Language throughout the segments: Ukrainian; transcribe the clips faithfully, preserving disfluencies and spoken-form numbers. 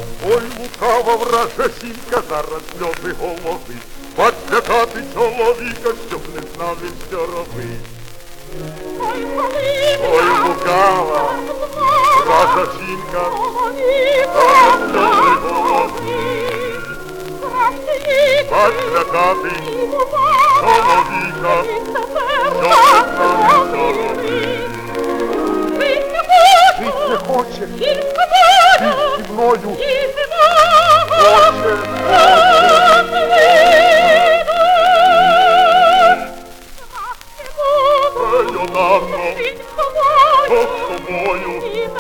Ой, лукава вража жінка, зараз сльози голови. Подлякати чоловіка, щоб не знав він, що робить. Ой, лукава вража жінка, зараз сльози голови. Подлякати чоловіка, щоб не знав він, що робить. Жить не хоче, жить зі мною, хоче, Леонардо, що з тобою,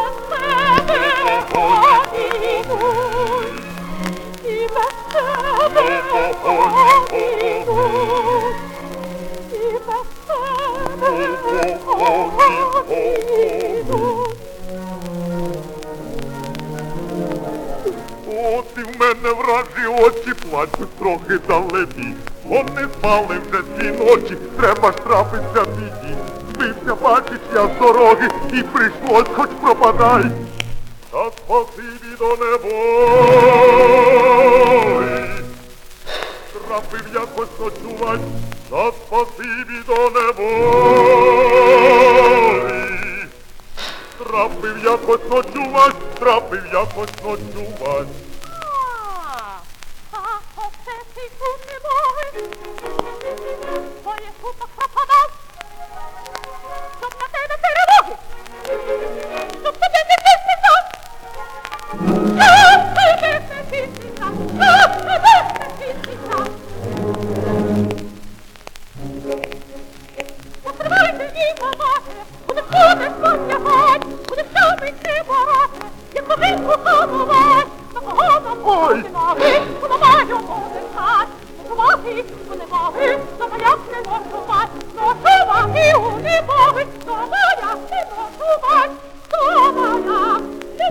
От і в мене вражі очі плачуть трохи далебі. Вони спали вже дві ночі, треба ж трапиться біді. Збився, бачиш, я з дороги, і прийшлось, хоч пропадай. Та спасибі до небої, трапив якось ночувать. Та спасибі до небої, трапив якось ночувать, трапив якось ночувать. Твоє суток пропадав, щоб на тебе перемоги, щоб тебе не пісника, щоб тебе не пісника, щоб тебе не пісника. Потривайте її, мамаше, буде ходить спосягать, буде самити борати, як повинку ховувати, на кого нам буде ноги, подобаю буде хать. Ночувати, унемоги, то моя не ночувать, ночувати, унемоги, то моя не ночувать, то моя не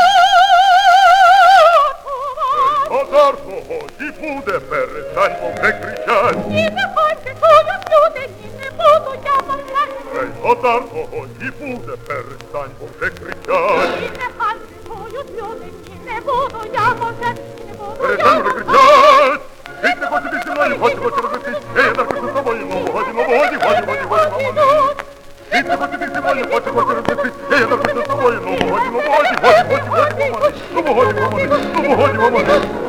ночувать. Базар сьогодні буде, перестаньмо вже кричать. І не ходьте, то як люди, ні не буду я мовлять. Ей, базар сьогодні буде, перестаньмо вже кричать. І не ходьте, то як люди, ні не буду я мовлять, не буду я Перестаньмо вже кричать. Жить не хочу більше зі мною, хочу, хочу розбитись. Я напишу з тобою, ну, годі, ну, годі, годі, годі, годі, мамони. Жить не хочу більше зі мною, хочу, хочу розбитись. Я напишу з тобою, ну, годі, ну, годі, годі, годі, годі, мамони. Ну, годі, мамони, ну, годі, мамони.